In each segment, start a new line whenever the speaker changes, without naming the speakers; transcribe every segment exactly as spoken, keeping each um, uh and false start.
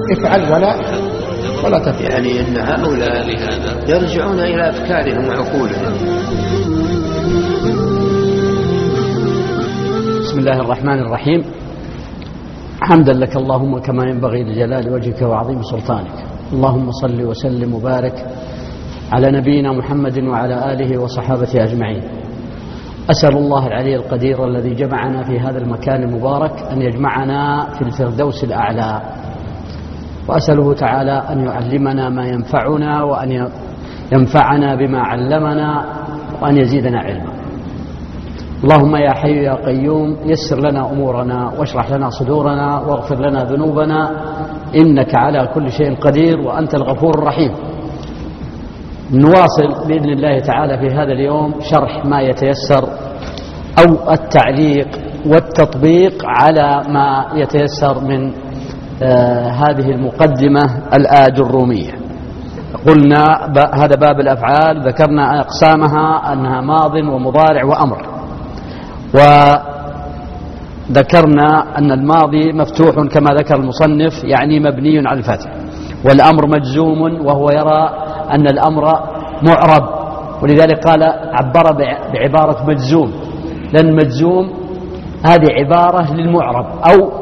افعل ولا ولا تفعل.
يعني أن هؤلاء يرجعون إلى أفكارهم وعقولهم.
بسم الله الرحمن الرحيم. حمدا لك اللهم كما ينبغي لجلال وجهك وعظيم سلطانك. اللهم صل وسلم وبارك على نبينا محمد وعلى آله وصحابته أجمعين. أسأل الله العلي القدير الذي جمعنا في هذا المكان المبارك أن يجمعنا في الفردوس الأعلى، وأسأله تعالى أن يعلمنا ما ينفعنا وأن ينفعنا بما علمنا وأن يزيدنا علما. اللهم يا حي يا قيوم يسر لنا أمورنا واشرح لنا صدورنا واغفر لنا ذنوبنا إنك على كل شيء قدير وأنت الغفور الرحيم. نواصل بإذن الله تعالى في هذا اليوم شرح ما يتيسر أو التعليق والتطبيق على ما يتيسر من آه هذه المقدمة الآجرومية. قلنا هذا باب الأفعال، ذكرنا أقسامها أنها ماض ومضارع وأمر، وذكرنا أن الماضي مفتوح كما ذكر المصنف يعني مبني على الفتح، والأمر مجزوم وهو يرى أن الأمر معرب، ولذلك قال عبر بعبارة مجزوم، لأن مجزوم هذه عبارة للمعرب أو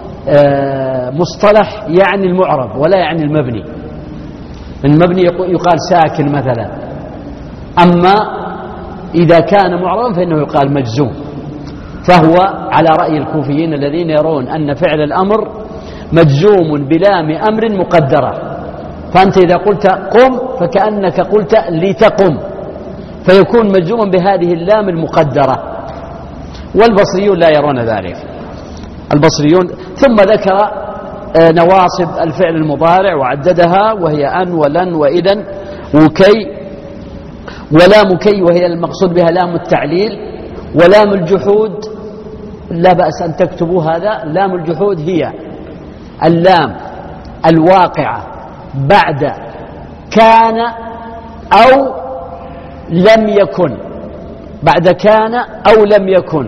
مصطلح يعني المعرب ولا يعني المبني. المبني يقال ساكن مثلا، أما إذا كان معربا فإنه يقال مجزوم. فهو على رأي الكوفيين الذين يرون أن فعل الأمر مجزوم بلام أمر مقدرة، فأنت إذا قلت قم فكأنك قلت لتقم، فيكون مجزوما بهذه اللام المقدرة. والبصريون لا يرون ذلك، البصريون. ثم ذكر نواصب الفعل المضارع وعددها، وهي أن ولن وإذن وكي ولام كي، وهي المقصود بها لام التعليل. ولام الجحود لا بأس أن تكتبوا هذا، لام الجحود هي اللام الواقعة بعد كان أو لم يكن، بعد كان أو لم يكن،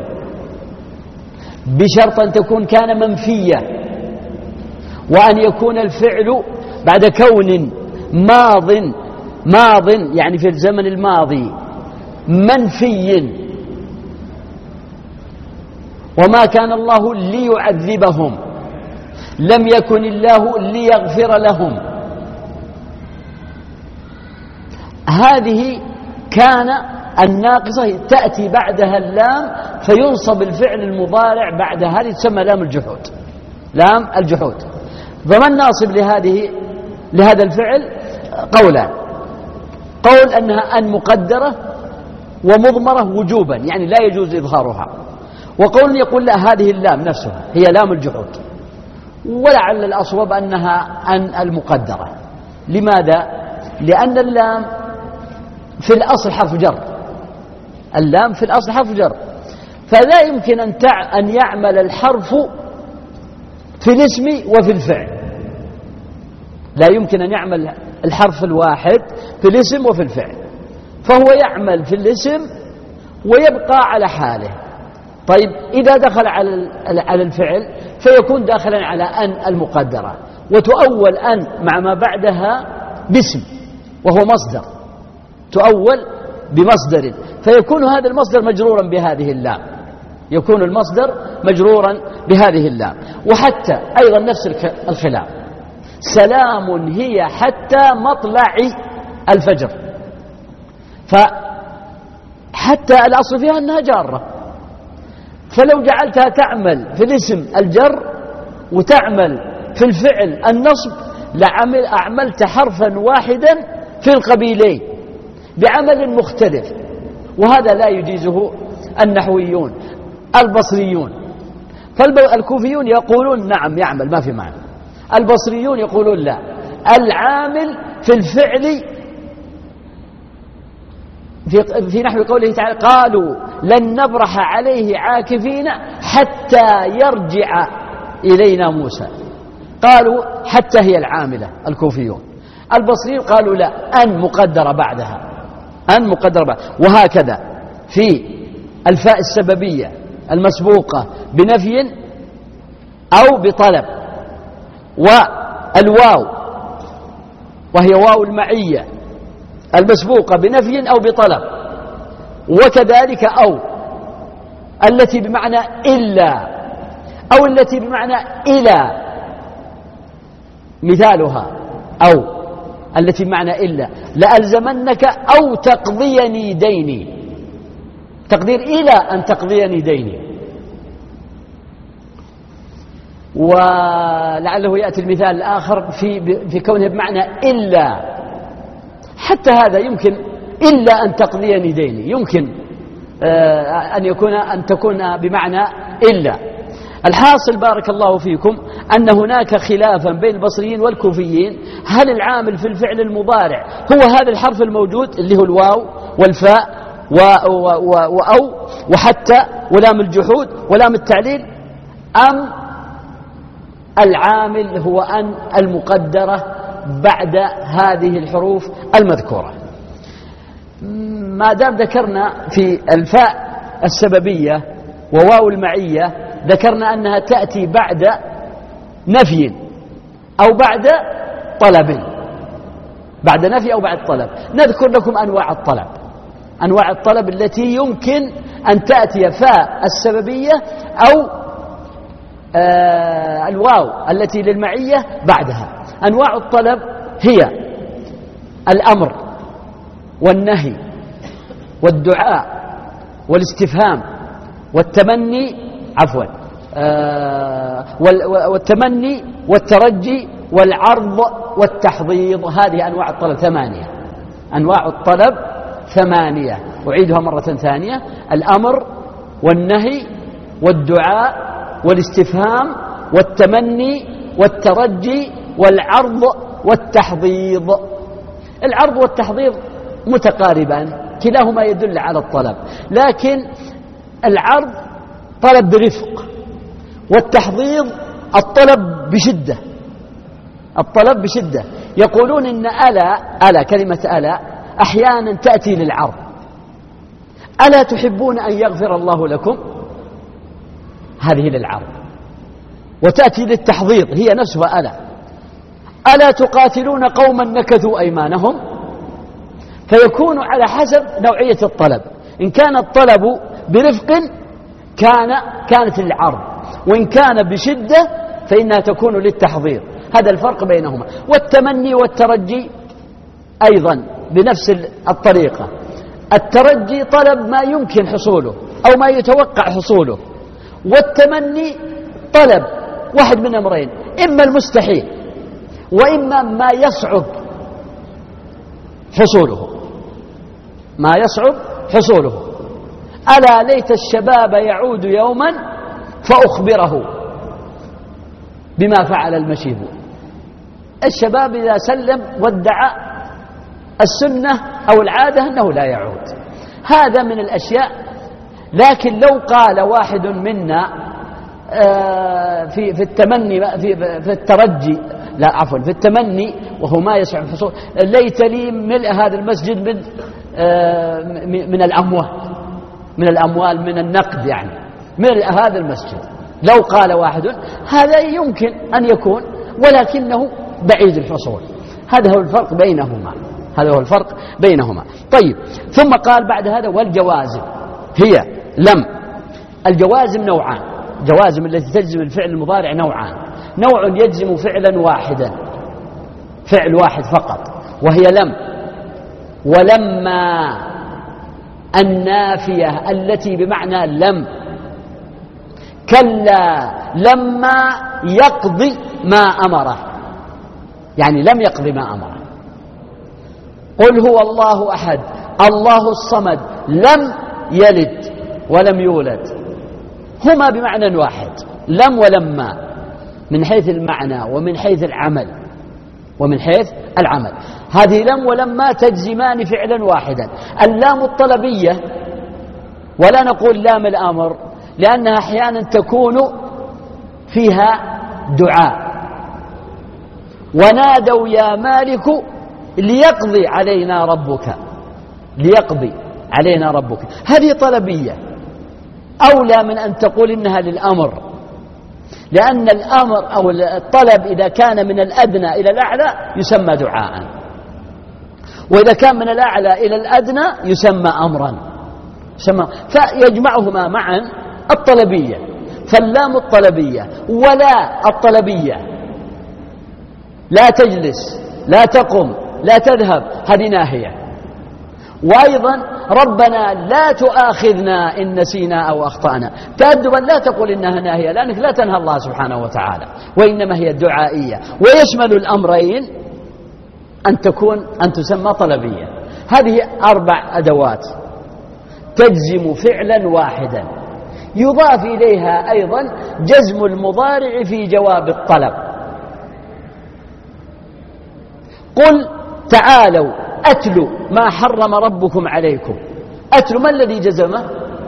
بشرط أن تكون كان منفية، وأن يكون الفعل بعد كون ماض ماض يعني في الزمن الماضي منفي، وما كان الله ليعذبهم، لم يكن الله ليغفر لهم. هذه كان الناقصة تأتي بعدها اللام فينصب الفعل المضارع بعد هذه تسمى لام الجحود، لام الجحود. فمن ناصب لهذه لهذا الفعل قولان: قول أنها أن مقدرة ومضمرة وجوبا يعني لا يجوز إظهارها، وقول يقول لا هذه اللام نفسها هي لام الجحود، ولعل الأصوب أنها أن المقدرة. لماذا؟ لأن اللام في الأصل حرف جر، اللام في الأصل حرف جر، فلا يمكن أن تع... أن يعمل الحرف في الاسم وفي الفعل، لا يمكن أن يعمل الحرف الواحد في الاسم وفي الفعل، فهو يعمل في الاسم ويبقى على حاله. طيب إذا دخل على على الفعل فيكون داخلا على أن المقدرة، وتؤول أن مع ما بعدها باسم وهو مصدر، تؤول بمصدر، فيكون هذا المصدر مجرورا بهذه اللام، يكون المصدر مجرورا بهذه اللام. وحتى أيضا نفس الخلاف، سلام هي حتى مطلع الفجر، فحتى الأصل فيها أنها جارة، فلو جعلتها تعمل في الاسم الجر وتعمل في الفعل النصب لعمل أعملت حرفا واحدا في القبيلين بعمل مختلف، وهذا لا يجيزه النحويون البصريون. فالكوفيون يقولون نعم يعمل ما في معنى، البصريون يقولون لا، العامل في الفعل في, في نحو قوله تعالى قالوا لن نبرح عليه عاكفين حتى يرجع إلينا موسى، قالوا حتى هي العاملة الكوفيون. البصريين قالوا لا، أن مقدرة بعدها، أن مقدرة بعدها. وهكذا في الفاء السببية المسبوقة بنفي أو بطلب، الواو وهي واو المعية المسبوقة بنفي أو بطلب، وكذلك أو التي بمعنى إلا أو التي بمعنى إلى. مثالها أو التي بمعنى إلا: لألزمنك أو تقضيني ديني، تقدير إلى أن تقضيني ديني. ولعله يأتي المثال الآخر في في كونه بمعنى إلا، حتى هذا يمكن إلا أن تقضيني ديني، يمكن أن يكون أن تكون بمعنى إلا. الحاصل بارك الله فيكم أن هناك خلافا بين البصريين والكوفيين، هل العامل في الفعل المضارع هو هذا الحرف الموجود اللي هو الواو والفاء وأو وحتى ولام الجحود ولام التعليل، أم العامل هو أن المقدرة بعد هذه الحروف المذكورة. ما دام ذكرنا في الفاء السببية وواو المعية ذكرنا أنها تأتي بعد نفي أو بعد طلب، بعد نفي أو بعد طلب. نذكر لكم أنواع الطلب، أنواع الطلب التي يمكن أن تأتي فاء السببية أو آه الواو التي للمعية بعدها. أنواع الطلب هي الأمر والنهي والدعاء والاستفهام والتمني عفوا آه والتمني والترجي والعرض والتحضيض. هذه أنواع الطلب ثمانية. أنواع الطلب ثمانية، أعيدها مرة ثانية: الأمر والنهي والدعاء والاستفهام والتمني والترجي والعرض والتحضيض. العرض والتحضيض متقاربان، كلاهما يدل على الطلب، لكن العرض طلب برفق، والتحضيض الطلب بشدة، الطلب بشدة. يقولون إن ألا ألا كلمة ألا أحيانا تأتي للعرض: ألا تحبون أن يغفر الله لكم؟ هذه للعرض. وتأتي للتحضيض هي نفسها ألا: ألا تقاتلون قوما نكثوا أيمانهم؟ فيكون على حسب نوعية الطلب. إن كان الطلب برفق كان كانت للعرض، وإن كان بشدة فإنها تكون للتحضيض. هذا الفرق بينهما. والتمني والترجي أيضا بنفس الطريقة. الترجي طلب ما يمكن حصوله أو ما يتوقع حصوله، والتمني طلب واحد من أمرين: إما المستحيل وإما ما يصعب حصوله، ما يصعب حصوله. ألا ليت الشباب يعود يوما فأخبره بما فعل المشيب. الشباب إذا سلم وادعى السنة أو العادة أنه لا يعود. هذا من الأشياء. لكن لو قال واحد منا في في التمني في في الترجي لا عفوا في التمني وهو ما يسع الحصول: ليت لي ملء هذا المسجد من من الأموال من الأموال من النقد، يعني ملء هذا المسجد. لو قال واحد هذا يمكن أن يكون، ولكنه بعيد الحصول. هذا هو الفرق بينهما، هذا هو الفرق بينهما. طيب، ثم قال بعد هذا: والجوازم هي لم. الجوازم نوعان، جوازم التي تجزم الفعل المضارع نوعان: نوع يجزم فعلا واحدا، فعل واحد فقط، وهي لم. ولما النافية التي بمعنى لم: كلا لما يقضي ما أمره، يعني لم يقضي ما أمره. قل هو الله أحد الله الصمد لم يلد ولم يولد، هما بمعنى واحد، لم ولما، من حيث المعنى ومن حيث العمل ومن حيث العمل. هذه لم ولما تجزمان فعلا واحدا. اللام الطلبية، ولا نقول لام الأمر لأنها أحيانا تكون فيها دعاء: ونادوا يا مالك ليقضي علينا ربك، ليقضي علينا ربك. هذه طلبية، أولى من أن تقول إنها للأمر، لأن الأمر أو الطلب إذا كان من الأدنى إلى الأعلى يسمى دعاء، وإذا كان من الأعلى إلى الأدنى يسمى أمرا، يسمى فيجمعهما معا الطلبية. فاللام الطلبية ولا الطلبية، لا تجلس، لا تقم، لا تذهب، هذه ناهية. وأيضا ربنا لا تؤاخذنا إن نسينا أو أخطأنا، تأدبا لا تقول إنها ناهية لأنك لا تنهى الله سبحانه وتعالى، وإنما هي دعائية. ويشمل الأمرين أن تكون أن تسمى طلبية. هذه أربع أدوات تجزم فعلا واحدا، يضاف إليها أيضا جزم المضارع في جواب الطلب. قل تعالوا أتلوا ما حرم ربكم عليكم. أتلوا ما الذي جزمه؟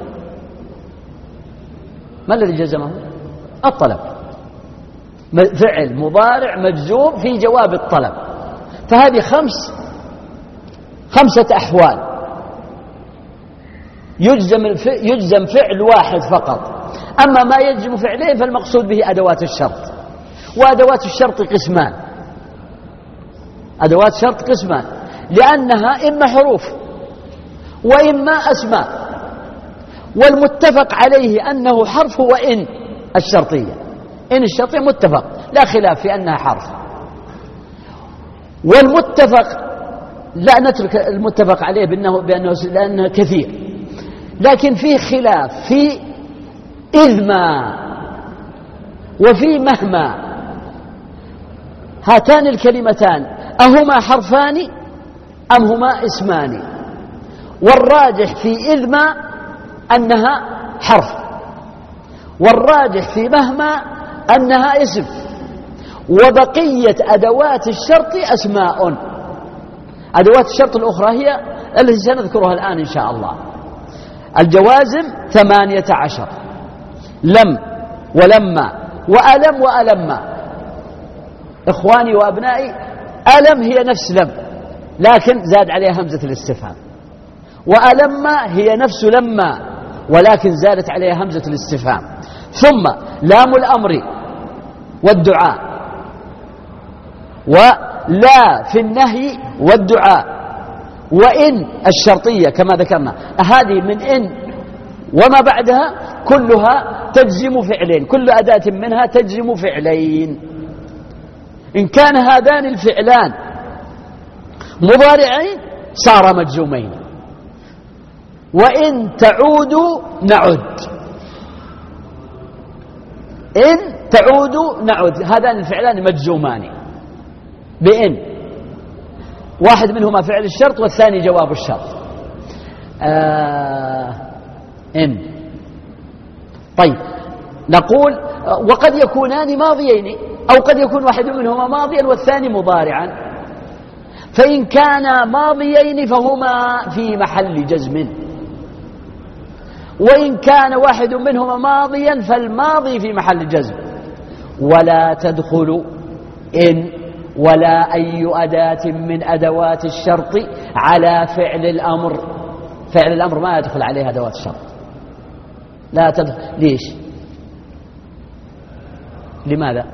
ما الذي جزمه؟ الطلب، فعل مضارع مجزوم في جواب الطلب. فهذه خمس خمسة أحوال يجزم يجزم فعل واحد فقط. أما ما يجزم فعلين فالمقصود به أدوات الشرط. وأدوات الشرط قسمان، أدوات شرط قسمان، لأنها إما حروف وإما أسماء. والمتفق عليه أنه حرف هو إن الشرطية، إن الشرطية متفق لا خلاف في أنها حرف. والمتفق لا نترك المتفق عليه بأنه, بأنه لأنه كثير، لكن فيه خلاف في إذ ما وفي مهما. هاتان الكلمتان أهما حرفان أم هما اسمان؟ والراجح في إذ ما أنها حرف، والراجح في مهما أنها اسم. وبقية أدوات الشرط أسماء. أدوات الشرط الأخرى هي التي سنذكرها الآن إن شاء الله. الجوازم ثمانية عشر: لم ولما وألم وألما. إخواني وأبنائي، ألم هي نفس لم لكن زاد عليها همزة الاستفهام، وألما هي نفس لما ولكن زادت عليها همزة الاستفهام. ثم لام الأمر والدعاء، ولا في النهي والدعاء، وإن الشرطية كما ذكرنا. هذه من إن وما بعدها كلها تجزم فعلين، كل أداة منها تجزم فعلين. إن كان هذان الفعلان مضارعين صار مجزومين. وإن تعودوا نعد، إن تعودوا نعد، هذان الفعلان مجزومان بإن، واحد منهما فعل الشرط والثاني جواب الشرط. آه إن. طيب نقول وقد يكونان ماضيين، أو قد يكون واحد منهما ماضيا والثاني مضارعا. فإن كانا ماضيين فهما في محل جزم، وإن كان واحد منهما ماضيا فالماضي في محل جزم. ولا تدخل إن ولا أي أداة من أدوات الشرط على فعل الأمر. فعل الأمر ما يدخل عليه أدوات الشرط، لا تدخل. ليش؟ لماذا؟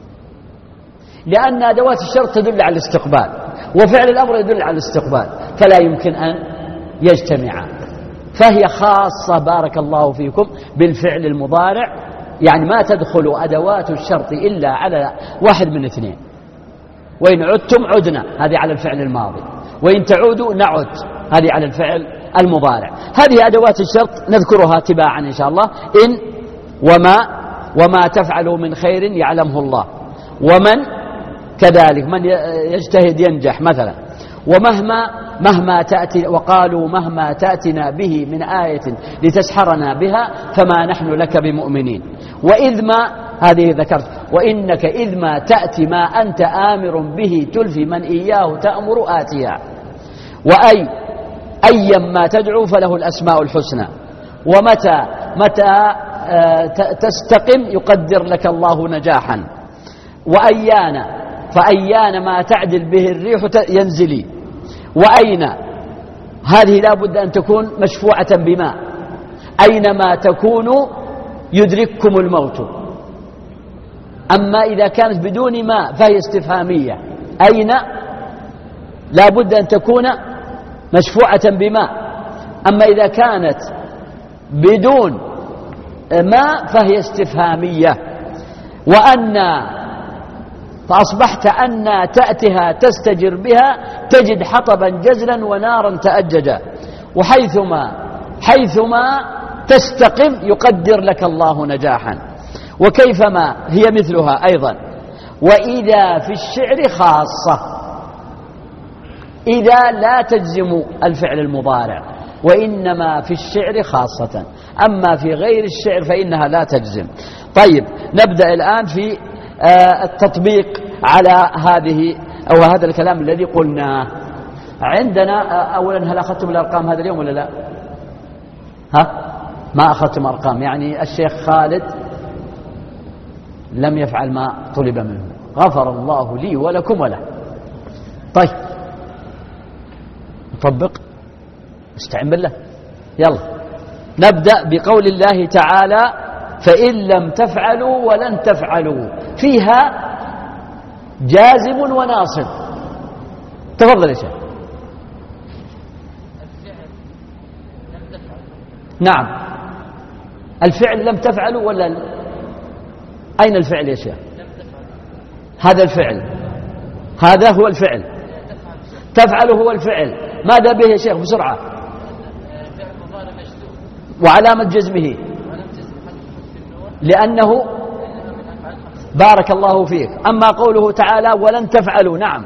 لأن أدوات الشرط تدل على الاستقبال، وفعل الأمر يدل على الاستقبال، فلا يمكن أن يجتمعا. فهي خاصة بارك الله فيكم بالفعل المضارع، يعني ما تدخل أدوات الشرط إلا على واحد من اثنين. وإن عدتم عدنا، هذه على الفعل الماضي، وإن تعودوا نعد، هذه على الفعل المضارع. هذه أدوات الشرط نذكرها تباعا إن شاء الله. إن وما وما تفعلوا من خير يعلمه الله، ومن كذلك من يجتهد ينجح مثلا. ومهما مهما تأتي، وقالوا مهما تأتنا به من آية لتسحرنا بها فما نحن لك بمؤمنين. وإذ ما هذه ذكرت، وإنك إذ ما تأتي ما أنت آمر به تلفي من إياه تأمر آتيها. وأي أيا ما تدعو فله الأسماء الحسنى. ومتى متى تستقم يقدر لك الله نجاحا. وأيانا فأيان ما تعدل به الريح ينزلي. وأين هذه لا بد أن تكون مشفوعة بما، أينما تكونوا يدرككم الموت. أما إذا كانت بدون ما فهي استفهامية. أين لا بد أن تكون مشفوعة بما. أما إذا كانت بدون ما فهي استفهامية. وأن فأصبحت أن تأتها تستجر بها تجد حطبا جزلا ونارا تأججا، وحيثما حيثما تستقم يقدر لك الله نجاحا. وكيفما هي مثلها أيضا. وإذا في الشعر خاصة، إذا لا تجزم الفعل المضارع، وإنما في الشعر خاصة، أما في غير الشعر فإنها لا تجزم. طيب، نبدأ الآن في التطبيق على هذه أو هذا الكلام الذي قلناه. عندنا أولا، هل أخذتم الأرقام هذا اليوم ولا لا؟ ها؟ ما أخذتم أرقام، يعني الشيخ خالد لم يفعل ما طلب منه، غفر الله لي ولكم وله. طيب نطبق، استعن بالله. يلا نبدأ بقول الله تعالى: فإن لم تفعلوا ولن تفعلوا، فيها جازم وناصب. تفضل يا شيخ. نعم، الفعل لم تفعلوا ولا أين الفعل يا شيخ؟ هذا الفعل، هذا هو الفعل. تفعل هو الفعل، ماذا به يا شيخ بسرعة؟ وعلامة جزمه لأنه بارك الله فيك. أما قوله تعالى ولن تفعلوا، نعم،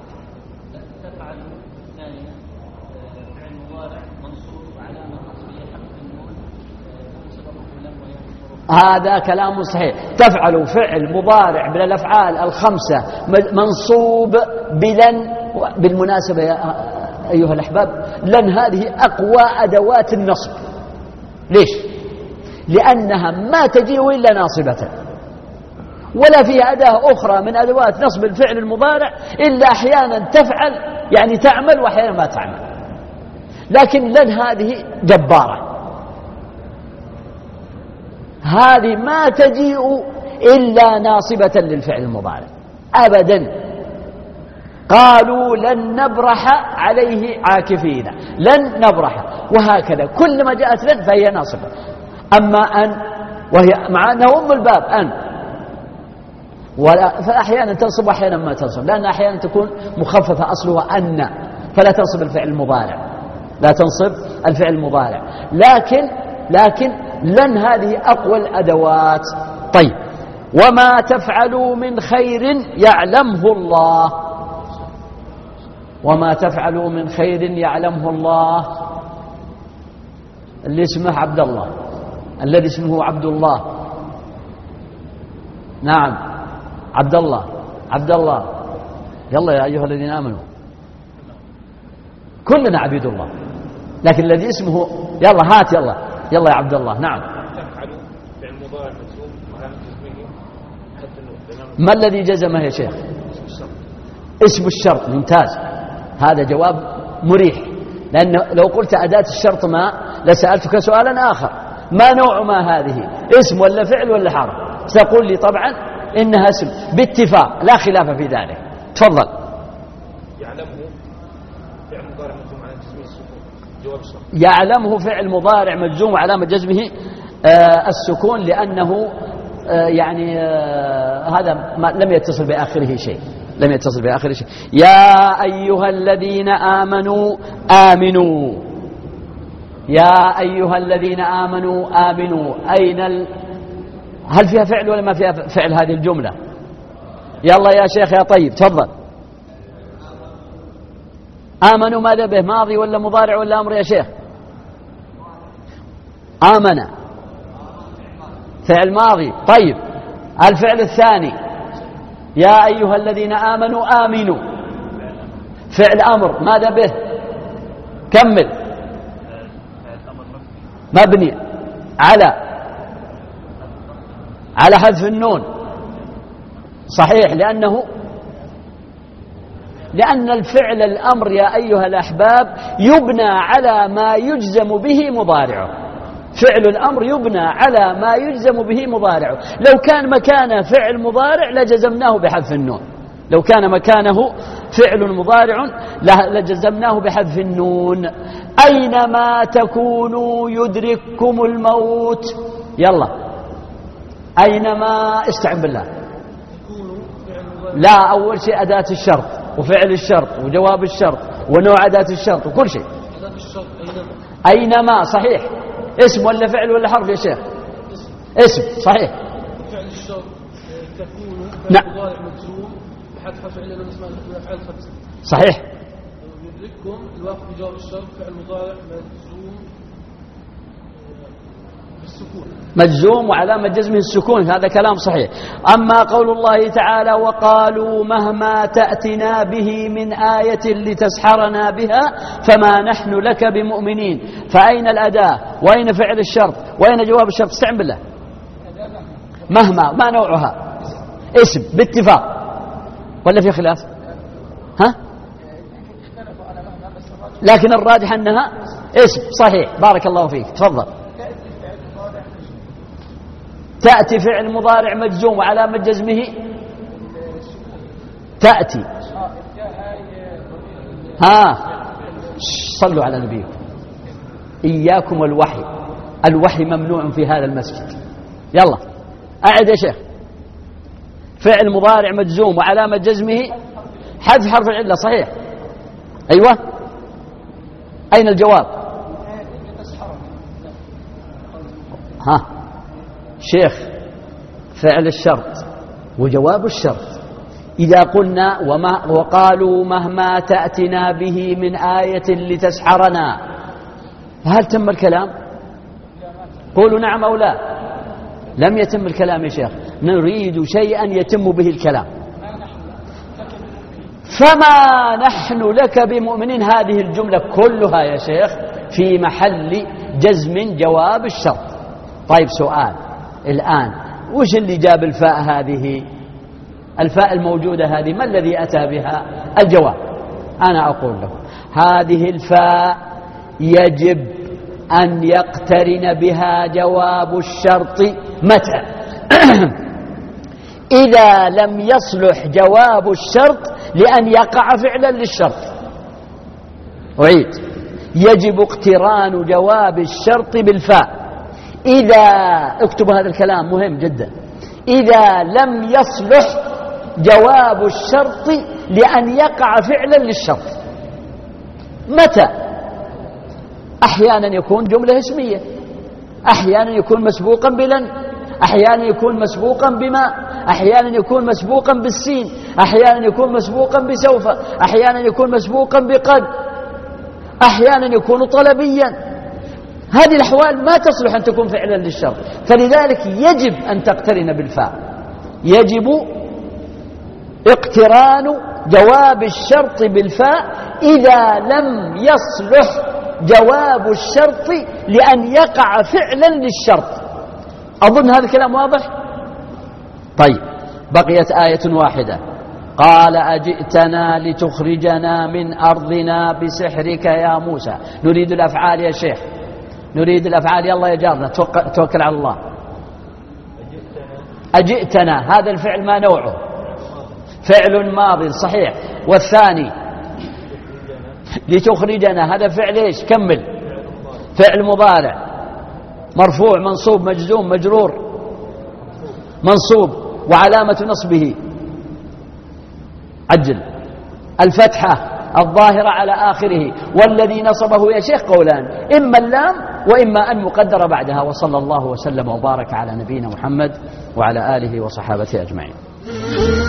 هذا كلام صحيح. تفعل فعل مضارع من الأفعال الخمسة منصوب بلن. بالمناسبة يا أيها الأحباب، لن هذه أقوى أدوات النصب. ليش؟ لأنها ما تجيء إلا ناصبة، ولا فيها أداة أخرى من أدوات نصب الفعل المضارع إلا أحيانا تفعل، يعني تعمل، وأحيانا ما تعمل. لكن لن هذه جبارة، هذه ما تجيء إلا ناصبة للفعل المضارع أبدا. قالوا لن نبرح عليه عاكفين، لن نبرح، وهكذا كلما جاءت لن فهي ناصبة. أما أن، وهي مع أنه أم الباب أن، ولا فأحيانا تنصب وأحيانا ما تنصب، لأن أحيانا تكون مخففة أصلها أن، فلا تنصب الفعل المضارع، لا تنصب الفعل المضارع. لكن لكن لن هذه أقوى الأدوات. طيب، وما تفعلوا من خير يعلمه الله، وما تفعلوا من خير يعلمه الله. اللي اسمه عبد الله، الذي اسمه عبد الله، نعم عبد الله، عبد الله. يلا يا أيها الذين آمنوا، كلنا عبيد الله، لكن الذي اسمه، يلا هات، يلا يلا يا عبد الله. نعم. ما الذي جزمه يا شيخ؟ اسم الشرط. ممتاز، هذا جواب مريح، لأن لو قلت أداة الشرط ما لسألتك سؤالا آخر: ما نوع ما هذه؟ اسم ولا فعل ولا حرف؟ ستقول لي طبعا إنها اسم باتفاق، لا خلاف في ذلك. تفضل.
يعلمه فعل مضارع مجزوم على جزمه السكون، جواب الشرط.
يعلمه فعل مضارع مجزوم وعلامة جزمه آه السكون، لأنه آه يعني آه هذا ما لم يتصل بآخره شيء، لم يتصل بآخره شيء. يا أيها الذين آمنوا آمنوا، يا أيها الذين آمنوا آمنوا. أين ال... هل فيها فعل ولا ما فيها فعل هذه الجملة؟ يلا يا شيخ يا طيب، تفضل. آمنوا ماذا به؟ ماضي ولا مضارع ولا أمر يا شيخ؟ آمن فعل ماضي. طيب، الفعل الثاني يا أيها الذين آمنوا آمنوا، فعل أمر ماذا به؟ كمل. مبني على على حذف النون. صحيح، لأنه لأن الفعل الأمر يا أيها الأحباب يبنى على ما يجزم به مضارعه. فعل الأمر يبنى على ما يجزم به مضارعه. لو كان مكانه فعل مضارع لجزمناه بحذف النون، لو كان مكانه فعل مضارع لجزمناه بحذف النون. أينما تكونوا يدرككم الموت. يلا أينما، استعن بالله. لا، أول شيء أداة الشرط وفعل الشرط وجواب الشرط ونوع أداة الشرط وكل شيء. أينما صحيح. اسم ولا فعل ولا حرف يا شيخ؟ اسم صحيح.
فعل الشرط تكون
نعم
مضارع مجزوم بحذف حرف العله من اسماء الافعال الخمسه.
صحيح.
يدرككم الواقع في جواب الشرط فعل مضارع مجزوم بالسكون،
مجزوم وعلامة جزمه السكون، هذا كلام صحيح. أما قول الله تعالى وقالوا مهما تأتنا به من آية لتسحرنا بها فما نحن لك بمؤمنين. فأين الأداة وأين فعل الشرط وأين جواب الشرط؟ استعن بالله. مهما ما نوعها؟ اسم باتفاق ولا في خلاف؟ ها؟ لكن الراجح أنها اسم صحيح. بارك الله فيك، تفضل. تأتي فعل مضارع مجزوم وعلامة جزمه تأتي. ها صلوا على نبيكم. إياكم والوحي، الوحي ممنوع في هذا المسجد. يلا أعد يا شيخ. فعل مضارع مجزوم وعلامة جزمه حذف حرف العلة. صحيح. أيوة. أين الجواب؟ ها شيخ، فعل الشرط وجواب الشرط. إذا قلنا وما وقالوا مهما تأتنا به من آية لتسحرنا، هل تم الكلام؟ قولوا نعم أو لا. لم يتم الكلام يا شيخ، نريد شيئا يتم به الكلام. فما نحن لك بمؤمنين، هذه الجملة كلها يا شيخ في محل جزم جواب الشرط. طيب سؤال الآن، وش اللي جاب الفاء هذه؟ الفاء الموجودة هذه ما الذي أتى بها؟ الجواب. أنا أقول له هذه الفاء يجب أن يقترن بها جواب الشرط متى؟ إذا لم يصلح جواب الشرط لأن يقع فعلا للشرط. أعيد، يجب اقتران جواب الشرط بالفاء. إذا اكتب هذا الكلام مهم جدا، إذا لم يصلح جواب الشرط لأن يقع فعلا للشرط. متى؟ أحيانا يكون جملة اسمية، أحيانا يكون مسبوقا بلن، أحيانا يكون مسبوقا بما، أحيانا يكون مسبوقا بالسين، أحيانا يكون مسبوقا بسوف، أحيانا يكون مسبوقا بقد، أحيانا يكون طلبيا. هذه الأحوال ما تصلح أن تكون فعلا للشرط، فلذلك يجب أن تقترن بالفاء. يجب اقتران جواب الشرط بالفاء إذا لم يصلح جواب الشرط لأن يقع فعلا للشرط. أظن هذا الكلام واضح؟ طيب بقيت آية واحدة. قال أجئتنا لتخرجنا من أرضنا بسحرك يا موسى. نريد الأفعال يا شيخ، نريد الأفعال. يلا يا جارنا توكل على الله. أجئتنا هذا الفعل ما نوعه؟ فعل ماضي صحيح. والثاني لتخرجنا هذا فعل ايش؟ كمل. فعل مضارع مرفوع منصوب مجزوم مجرور. منصوب وعلامة نصبه عجل الفتحة الظاهرة على آخره. والذي نصبه يا شيخ قولان، إما اللام وإما أن مقدر بعدها. وصلى الله وسلم وبارك على نبينا محمد وعلى آله وصحابته أجمعين.